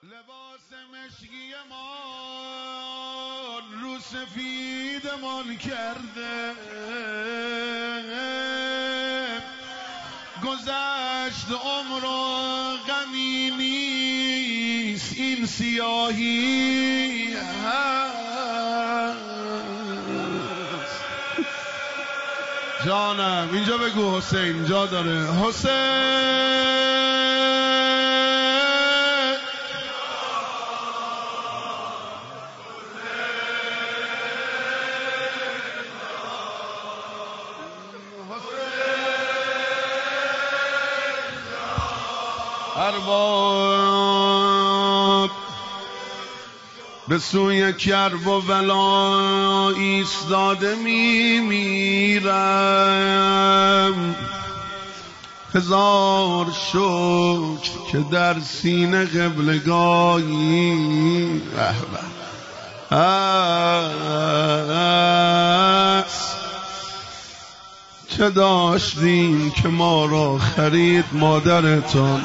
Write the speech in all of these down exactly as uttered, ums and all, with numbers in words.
لباس مشکی ما رو سفیدمان کرده، گذشت عمر و غمی نیست این سیاهی هست. جانم اینجا بگو حسین جا داره. حسین ارباب به سوی کرب و بلا ایستاده میمیرم، هزار شکر که در سینه قبلگاهی هست. چه داشتیم که ما را خرید مادرتان،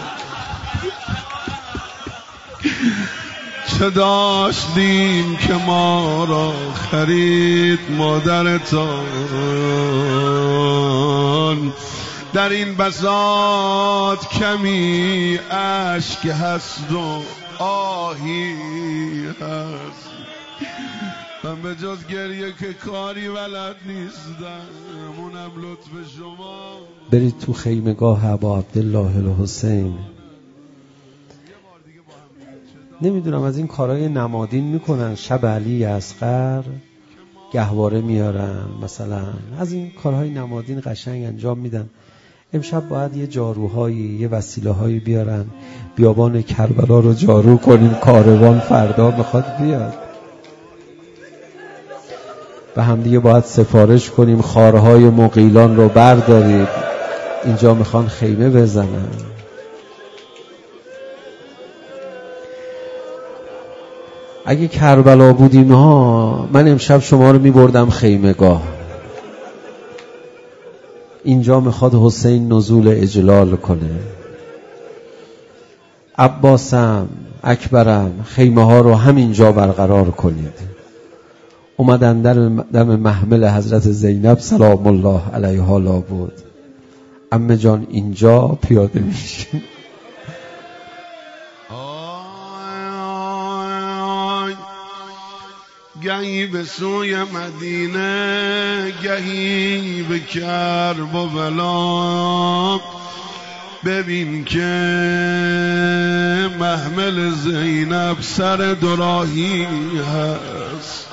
چه داشتیم که ما را خرید مادرتان. در این بساط کمی اشک هست و آهی هست، من به جز گریه که کاری بلد نیستم، اونم لطف شما. برید تو خیمگاه ابا عبدالله الحسین. نمیدونم از این کارهای نمادین میکنن، شب علی اصغر گهواره میارن، مثلا از این کارهای نمادین قشنگ انجام میدن. امشب باید یه جاروهایی یه وسیله هایی بیارن، بیابان کربلا رو جارو کنیم، کاروان فردا میخواد بیاد. به هم دیگه باید سفارش کنیم خارهای مغیلان رو بردارید، اینجا میخوان خیمه بزنن. اگه کربلا بودیم ها، من امشب شما رو میبردم خیمگاه. اینجا میخواد حسین نزول اجلال کنه. عباسم، اکبرم، خیمه ها رو همینجا برقرار کنید. اومدن در دم محمل حضرت زینب سلام الله علیها لابد. عمه جان اینجا پیاده میشیم. گهی به سوی مدینه، گهی به کرب و بلا، ببین که محمل زینب سر دوراهی هست.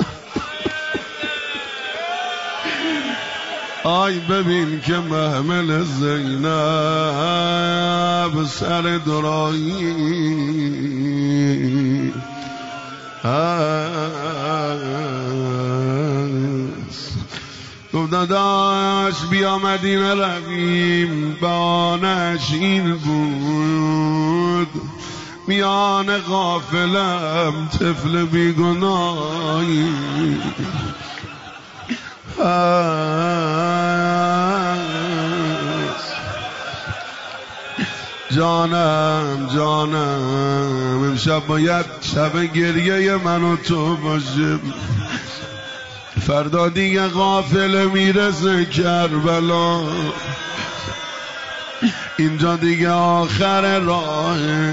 آی ببین که محمل زینب سر دوراهی هست. گفت داداش بیا مدینه رویم، بانش این بود میان غافلم طفل بیگناهی هست. جانم جانم امشب باید شب گریه من و تو باشه، فردا دیگه غافل میرسه کربلا، اینجا دیگه آخر راه،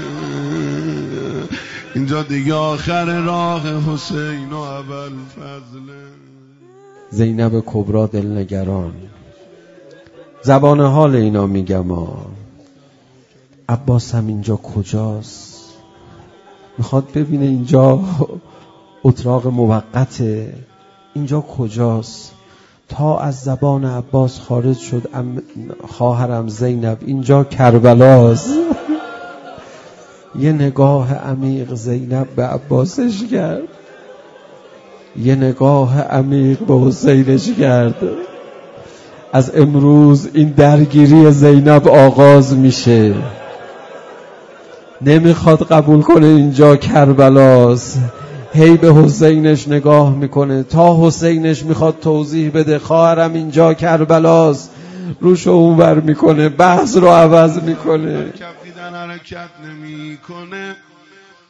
اینجا دیگه آخر راه حسین و ابوالفضل. زینب کبرا دلنگران، زبان حال اینا میگم ها. عباس هم اینجا کجاست؟ میخواد ببینه اینجا اتراق موقته، اینجا کجاست؟ تا از زبان عباس خارج شد خواهرم زینب اینجا کربلاست. یه نگاه عمیق زینب به عباسش کرد، یه نگاه عمیق به حسینش کرد. از امروز این درگیری زینب آغاز میشه. نمیخواد قبول کنه اینجا کربلاست، هی به حسینش نگاه میکنه تا حسینش میخواد توضیح بده خواهرم اینجا کربلاست، روشو اونور میکنه، بحث رو عوض میکنه. کف دیدن حرکت نمیکنه،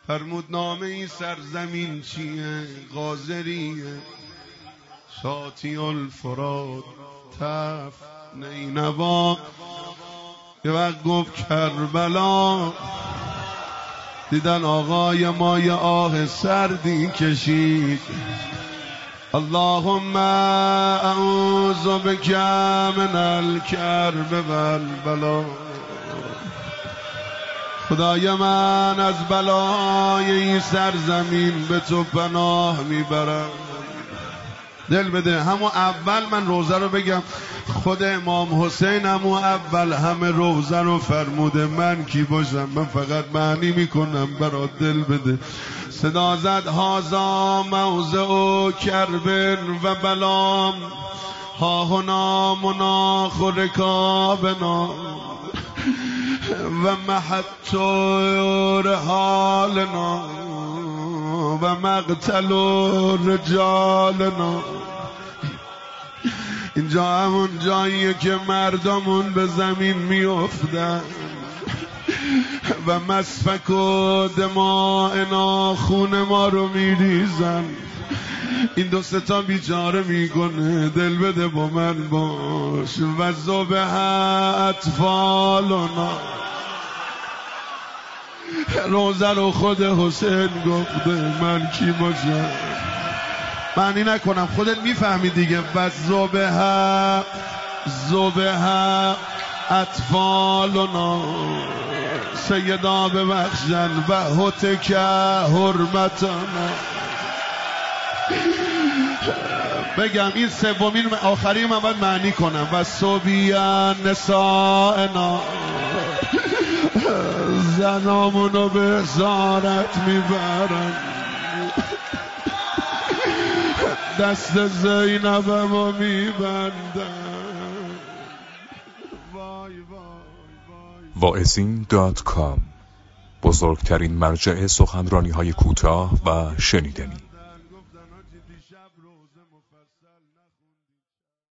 فرمود نامه این سرزمین چیه؟ غازریه. شاطی الفرات تف نینوا. یه وقت گفت کربلا. دیدن آقای ما یه آه سردی کشید. اللهم اعوذ بک من الکرب والبلا. خدای من از بلای این سرزمین به تو پناه میبرم. دل بده. همون اول من روزه رو بگم، خود امام حسین همون اول همه روزه رو فرموده. من کی باشم؟ من فقط معنی میکنم برات. دل بده. صدا زد هازا موضع کرب و بلام، ها هنا مناخ رکابنا و محط رحالنا و مقتل رجالنا. اینجا همون جاییه که مردمون به زمین میافتن و مسفک و دماءنا، خون ما رو میریزن. این دو ستا بیچاره میکنه. دل بده با من باش. و ذبح اطفالنا. روزه رو خود حسین گفته. من کی باشم؟ معنی نکنم، خودت میفهمی دیگه. و ذبح ذبح اطفالنا. سیدا ببخشن و هتک حرمتنا. بگم این سومین آخری من باید معنی کنم. و صبیان نسائنا. زنامونو به اسارت میبرن. دست زینبمو میبندن. وای وای واعظین دات کام، بزرگترین مرجع سخنرانی های کوتاه و شنیدنی.